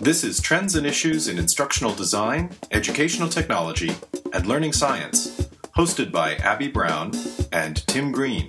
This is Trends and Issues in Instructional Design, Educational Technology, and Learning Science, hosted by Abby Brown and Tim Green.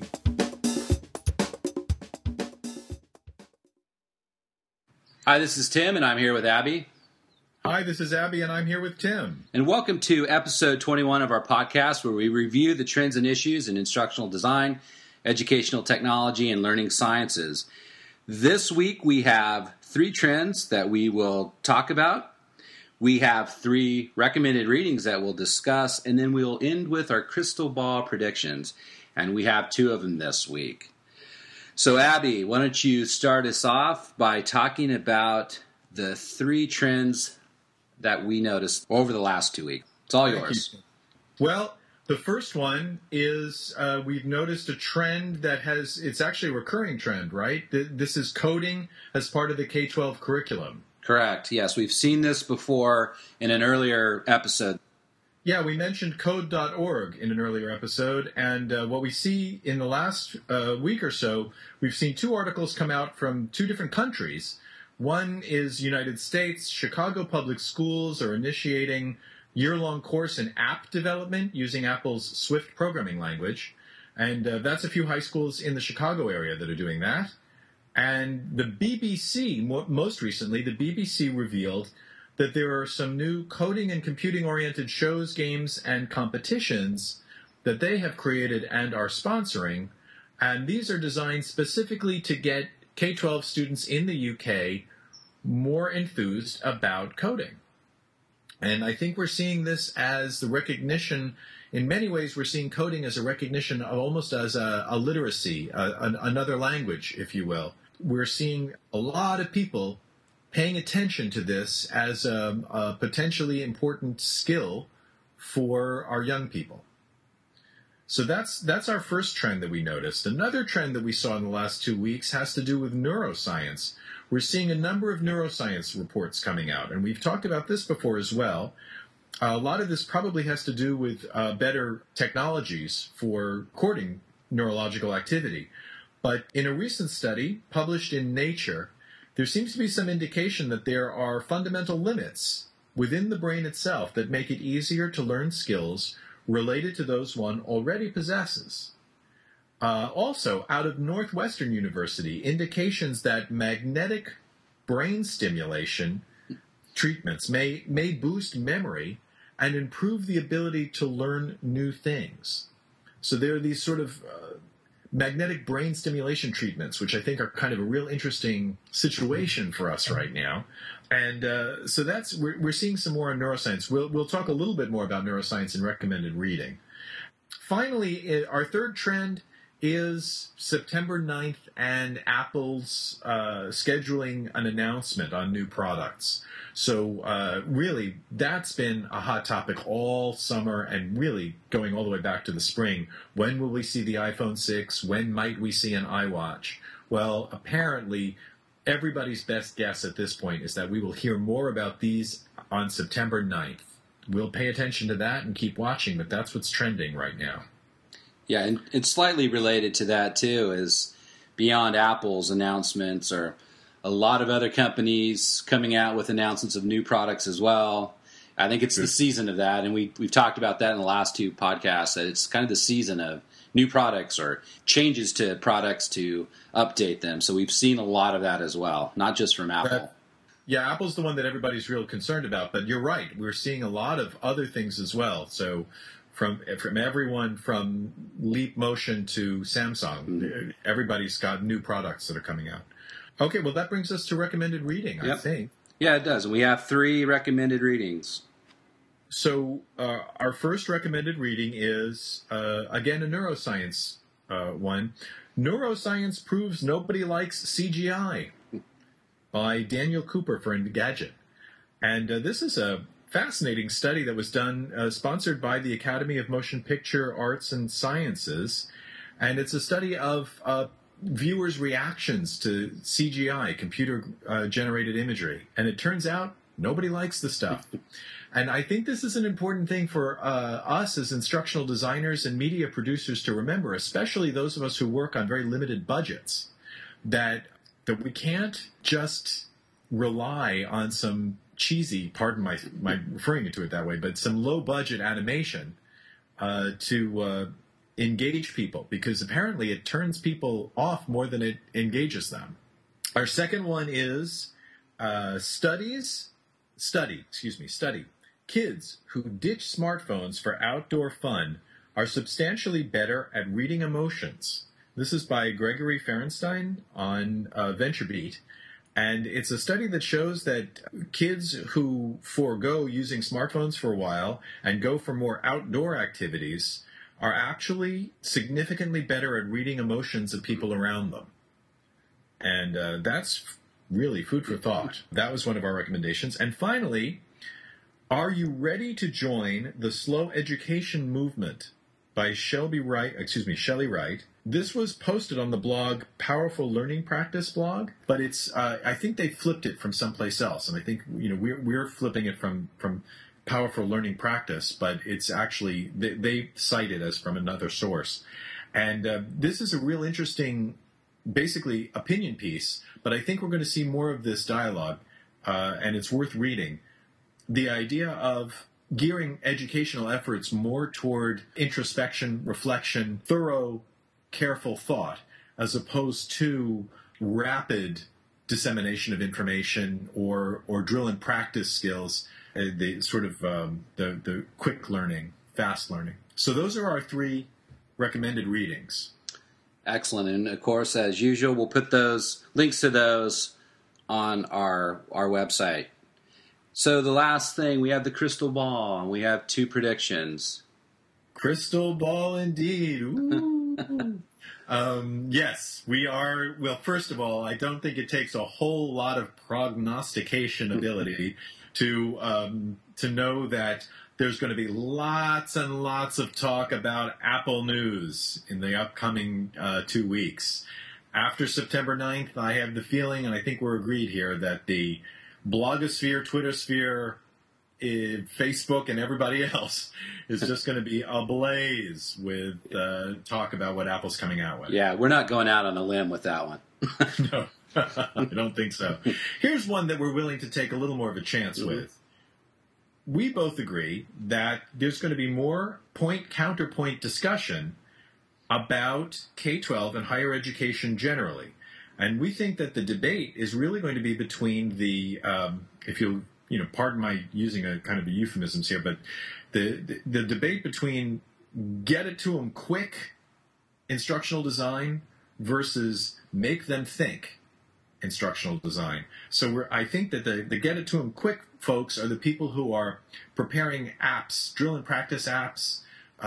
Hi, this is Tim, and I'm here with Abby. Hi, this is Abby, and I'm here with Tim. And welcome to episode 21 of our podcast, where we review the trends and issues in instructional design, educational technology, and learning sciences. This week, we have 3 trends that we will talk about. We have 3 recommended readings that we'll discuss, and then we'll end with our crystal ball predictions. And we have 2 of them this week. So, Abby, why don't you start us off by talking about the 3 trends that we noticed over the last 2 weeks. It's all yours. Well, the first one is we've noticed a trend it's actually a recurring trend, right? This is coding as part of the K-12 curriculum. Correct. Yes, we've seen this before in an earlier episode. Yeah, we mentioned code.org in an earlier episode, and what we see in the last week or so, we've seen 2 articles come out from 2 different countries. One is United States. Chicago Public Schools are initiating year-long course in app development using Apple's Swift programming language, and that's a few high schools in the Chicago area that are doing that. And the BBC, most recently, the BBC revealed that there are some new coding and computing-oriented shows, games, and competitions that they have created and are sponsoring. And these are designed specifically to get K-12 students in the UK more enthused about coding. And I think we're seeing this as the recognition. In many ways, we're seeing coding as a recognition of almost as a literacy, another language, if you will. We're seeing a lot of people paying attention to this as a potentially important skill for our young people. So that's our first trend that we noticed. Another trend that we saw in the last 2 weeks has to do with neuroscience. We're seeing a number of neuroscience reports coming out, and we've talked about this before as well. A lot of this probably has to do with better technologies for recording neurological activity. But in a recent study published in Nature, there seems to be some indication that there are fundamental limits within the brain itself that make it easier to learn skills related to those one already possesses. Also, out of Northwestern University, indications that magnetic brain stimulation treatments may boost memory and improve the ability to learn new things. So there are these sort of magnetic brain stimulation treatments, which I think are kind of a real interesting situation for us right now. And so we're seeing some more on neuroscience. We'll talk a little bit more about neuroscience in recommended reading. Finally, our third trend is September 9th and Apple's scheduling an announcement on new products. So really, that's been a hot topic all summer and really going all the way back to the spring. When will we see the iPhone 6? When might we see an iWatch? Well, apparently, everybody's best guess at this point is that we will hear more about these on September 9th. We'll pay attention to that and keep watching, but that's what's trending right now. Yeah, and it's slightly related to that, too, is beyond Apple's announcements or a lot of other companies coming out with announcements of new products as well. I think it's the season of that, and we've talked about that in the last 2 podcasts, that it's kind of the season of new products or changes to products to update them. So we've seen a lot of that as well, not just from Apple. Yeah, Apple's the one that everybody's real concerned about, but you're right. We're seeing a lot of other things as well. So from everyone from Leap Motion to Samsung, everybody's got new products that are coming out. Okay, well, that brings us to recommended reading, I think. Yeah, it does. And we have 3 recommended readings. So our first recommended reading is, again, a neuroscience one. Neuroscience Proves Nobody Likes CGI by Daniel Cooper for Engadget. And this is a fascinating study that was done, sponsored by the Academy of Motion Picture Arts and Sciences. And it's a study of viewers' reactions to CGI, computer-generated imagery. And it turns out nobody likes the stuff. And I think this is an important thing for us as instructional designers and media producers to remember, especially those of us who work on very limited budgets, that we can't just rely on some cheesy, pardon my referring to it that way, but some low-budget animation to engage people, because apparently it turns people off more than it engages them. Our second one is study. Kids who ditch smartphones for outdoor fun are substantially better at reading emotions. This is by Gregory Ferenstein on VentureBeat. And it's a study that shows that kids who forego using smartphones for a while and go for more outdoor activities are actually significantly better at reading emotions of people around them. And that's really food for thought. That was one of our recommendations. And finally, are you ready to join the slow education movement by Shelley Wright? This was posted on the blog Powerful Learning Practice blog, but it's I think they flipped it from someplace else, and I think we're flipping it from Powerful Learning Practice, but it's actually they cite it as from another source, and this is a real interesting, basically opinion piece. But I think we're going to see more of this dialogue, and it's worth reading. The idea of gearing educational efforts more toward introspection, reflection, thorough, careful thought, as opposed to rapid dissemination of information or drill and practice skills, the sort of the quick learning, fast learning. So those are our 3 recommended readings. Excellent. And of course, as usual, we'll put those links to those on our website. So the last thing, we have the crystal ball, and we have 2 predictions. Crystal ball indeed. Ooh. Yes, we are. Well, first of all, I don't think it takes a whole lot of prognostication ability to know that there's going to be lots and lots of talk about Apple news in the upcoming 2 weeks. After September 9th, I have the feeling, and I think we're agreed here, that the blogosphere, Twittersphere, Facebook, and everybody else is just going to be ablaze with talk about what Apple's coming out with. Yeah, we're not going out on a limb with that one. No, I don't think so. Here's one that we're willing to take a little more of a chance with. We both agree that there's going to be more point-counterpoint discussion about K-12 and higher education generally. And we think that the debate is really going to be between the, if you'll, pardon my using a kind of a euphemisms here, but the debate between get it to them quick instructional design versus make them think instructional design. So I think that the get it to them quick folks are the people who are preparing apps, drill and practice apps,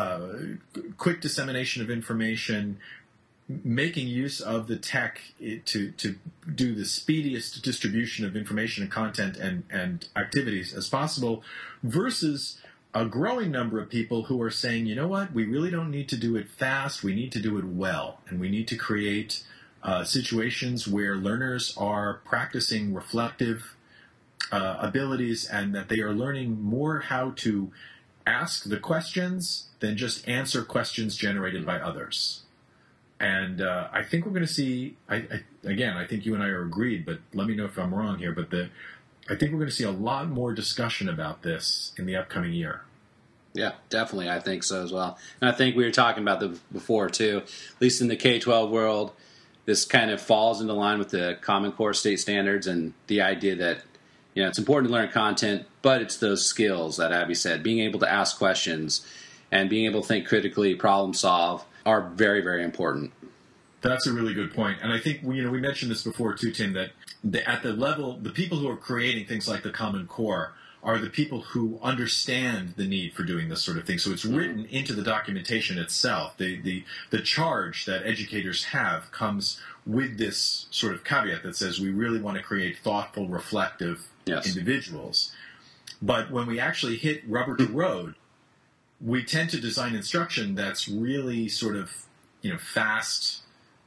quick dissemination of information, making use of the tech to do the speediest distribution of information and content and activities as possible, versus a growing number of people who are saying, you know what, we really don't need to do it fast, we need to do it well, and we need to create situations where learners are practicing reflective abilities, and that they are learning more how to ask the questions than just answer questions generated by others. And I think we're going to see, again, I think you and I are agreed, but let me know if I'm wrong here, but I think we're going to see a lot more discussion about this in the upcoming year. Yeah, definitely. I think so as well. And I think we were talking about this before, too. At least in the K-12 world, this kind of falls into line with the Common Core state standards and the idea that, it's important to learn content, but it's those skills that Abby said, being able to ask questions and being able to think critically, problem solve, are very, very important. That's a really good point. And I think, we mentioned this before too, Tim, that at the level, the people who are creating things like the Common Core are the people who understand the need for doing this sort of thing. So it's written into the documentation itself. The charge that educators have comes with this sort of caveat that says we really want to create thoughtful, reflective individuals. But when we actually hit rubber to road, we tend to design instruction that's really sort of, fast,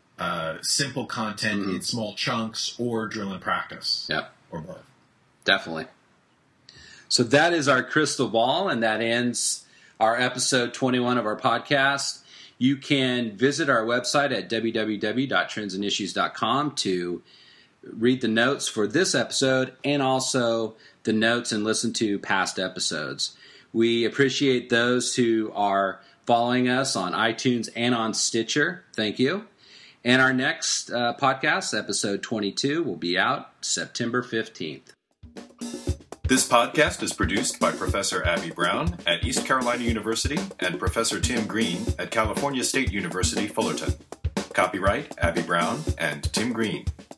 simple content in small chunks, or drill and practice. Yep. Or both. Definitely. So that is our crystal ball, and that ends our episode 21 of our podcast. You can visit our website at www.trendsandissues.com to read the notes for this episode and also the notes and listen to past episodes. We appreciate those who are following us on iTunes and on Stitcher. Thank you. And our next podcast, episode 22, will be out September 15th. This podcast is produced by Professor Abby Brown at East Carolina University and Professor Tim Green at California State University, Fullerton. Copyright Abby Brown and Tim Green.